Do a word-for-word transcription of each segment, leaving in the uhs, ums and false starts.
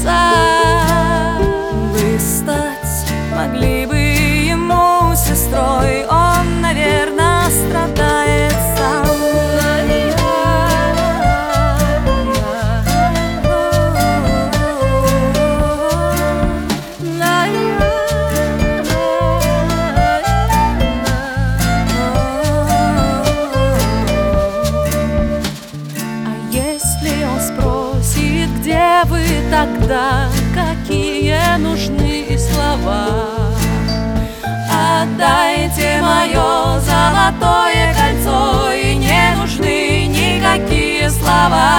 сердца. Вы стать могли бы ему сестрой, он, наверное, страдает сам. Если он спросит, где вы тогда, какие нужны слова, отдайте мое золотое кольцо, и не нужны никакие слова.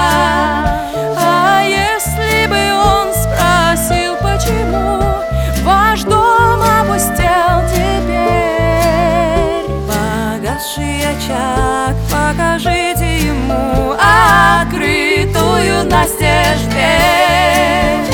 А если бы он спросил, почему ваш дом опустел теперь, погасший очаг покажите ему, открытую настежь дверь.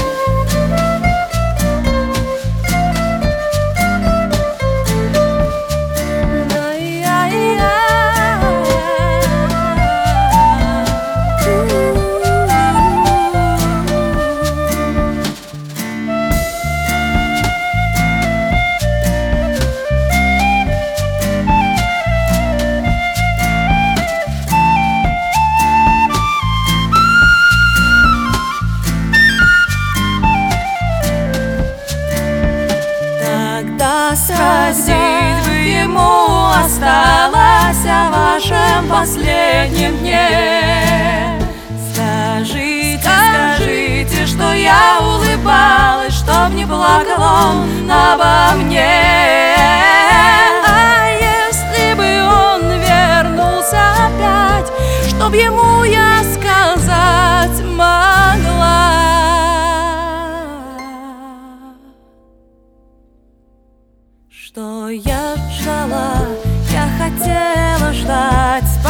Сказать бы ему осталось о вашем последнем дне. Скажите, скажите, что я улыбалась, чтоб не плакал он обо мне. А если бы он вернулся опять, чтоб ему я сказать могла, что я ждала, я хотела ждать.